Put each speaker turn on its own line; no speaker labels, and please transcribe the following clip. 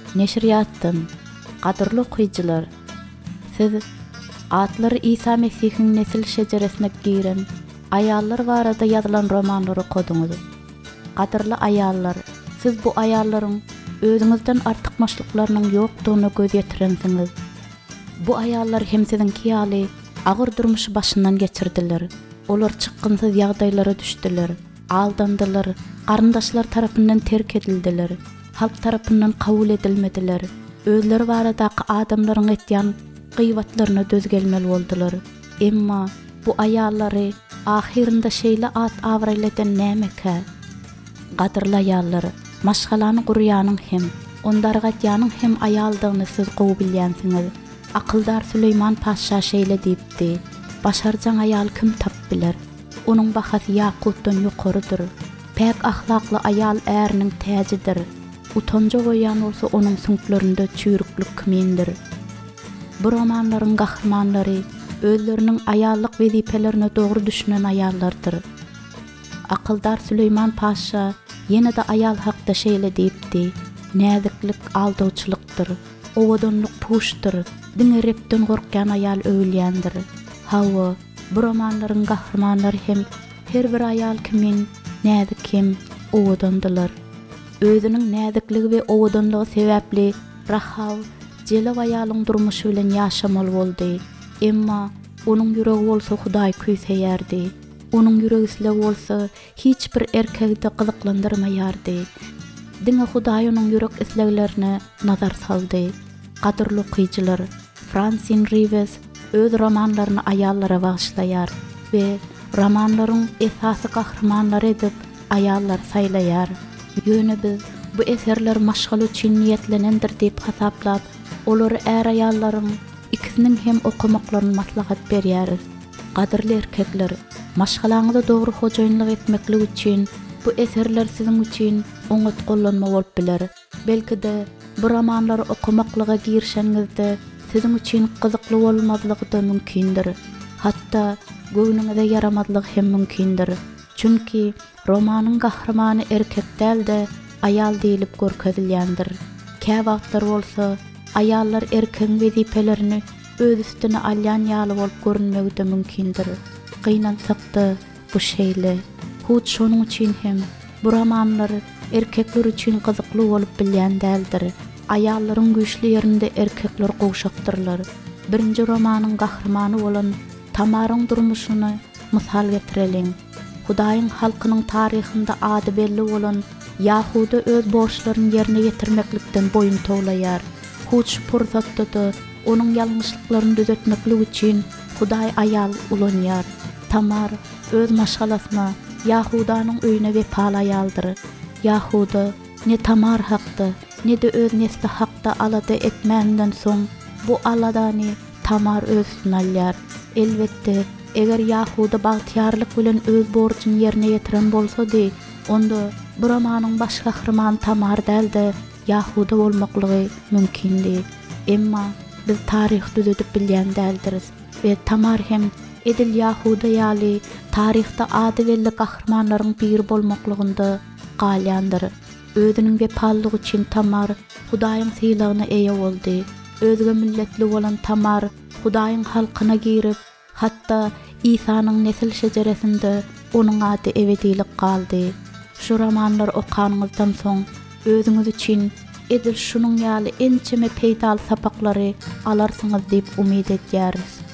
Neşriyatdan, qadırlı okuyucular, siz atları İsa Mesih'in nesil şeceresine giren ayallar barada yazılan romanları okudunuz. Qadırlı ayallar, siz bu ayalların özünüzden artıkmaşlıklarının yoktuğunu göz yetirensiniz. Bu ayallar hem sizin kiyali ağır durmuşu başından geçirdiler. Olar çıkkınsız yağdaylara düştüler, aldandılar, qarındaşlar tarafından terk edildiler, halk tarafından kabul edilmediler. Özleri baradaki adamların etyan qıyvatlarına dözgelmeli oldular. Emma bu ayalları ahirinde şeyle at avrayleden nämeke? Qadırlı ayallar, maşgalanı quruyanın hem, ondargatyanın hem ayaldığını siz qowu bilýänsiňiz. Akıldar Süleyman Paşa şeyle diýipdi. Başarjan ayal kim tap biler? Onun bahasy yakutdan ýokarydyr. Pek ahlaklı ayal äriniň täjidir. Utanca goýan bolsa onun süňklerinde çüýrüklük kimindir. Bu romanlaryň gahrymanlary özleriniň ayallyk wezipelerini dogry düşünen ayallardyr. Akıldar Süleyman Paşa ýene-de ayal hakda şeýle diýipdi. Näziklik aldawçylykdyr. Owadanlyk puşdyr. Diňerepden gorkýan ayal öwülýändir. Hawa, bu romanlaryň gahrymanlary hem her bir ayal kimin näzikim owadandylar. Özüniň näzikligi we owadanlygy sebäpli rahaw, jelew ayalyň durmuşy bilen ýaşamaly boldy. Emma onuň ýüregi bolsa Hudaý küýseýärdi. Onuň ýüregi isleg bolsa hiç bir erkekde gyzyklandyrmaýardy. Diňe Hudaý onuň ýürek isleglerine nazar saldy. Qadırlı okuyucular, Francine Rives öz romanlaryny ayallara bagşlaýar we romanlaryň esasy gahrymanlary edip ayallar saýlaýar. Ýöne biz bu eserler maşgal üçin niýetlenendir diýip hasaplap, olary är ayallaryň ikisiniň hem okumaklaryny maslahat berýäris. Qadırly erkekler, maşgalaňyzda dogry hojaýynlyk etmeklik üçin bu eserler siziň üçin oňat gollanma bolup biler. Belki de bu romanlary okumaklyga girişeňizde siziň üçin gyzykly bolmazlygy da mümkindir. Hatda göwnüňize yaramazlyk hem mümkindir. Çünki romanyň gahrymany erkek däl-de ayal diýilip görkezilýändir. Käwagtlar bolsa ayallar erkeň wezipelerini öz üstüne alýan ýaly bolup görünmegi de mümkindir. Gynansak-da bu şeýle. Hut şonuň üçin hem bu romanlar erkekler üçin gyzykly bolup bilýän däldir. Ayallaryň güýçli ýerinde erkekler gowşakdyrlar. Birinji romanyň gahrymany bolan Tamaryň durmuşyny mysal getirelim. Hudaýyň halkynyň taryhynda ady belli bolan Yahuda öz borçlaryny ýerine getirmeklikden boyun toglaýar. Huç pursatda da onuň ýalňyşlyklaryny düzeltmeklik üçin Hudaý ayal ulanýar. Tamar öz maşgalasyna Yahudanyň öýüne wepal ayaldyr. Yahuda ne Tamar hakda, ne de öz nesli hakda alada etmänden soň bu aladany Tamar özüne alýar. Elbetde, eger Yahuda bagtyarlyk bilen öz borçyny ýerine ýetiren bolsady, onda bu romanyň baş gahrymany Tamar däl-de Yahuda bolmaklygy mümkindi. Emma biz taryh düzedip bilýän däldiris we Tamar hem edil Yahuda ýaly taryhda ady belli gahrymanlaryň biri bolmaklygynda galýandyr. Özüniň wepallygy üçin Tamar Hudaýyň sylagyna eýe boldy. Özüge milletli bolan Tamar Hudaýyň halkyna girip, hatda İsa'nyň nesil şejeresinde onuň ady ebedilik galdy. Şu romanlar okanyňyzdan soň özüňiz üçin edil şunuň ýaly ençeme peýdal sapaklary alarsyňyz diýip umyt edýäris.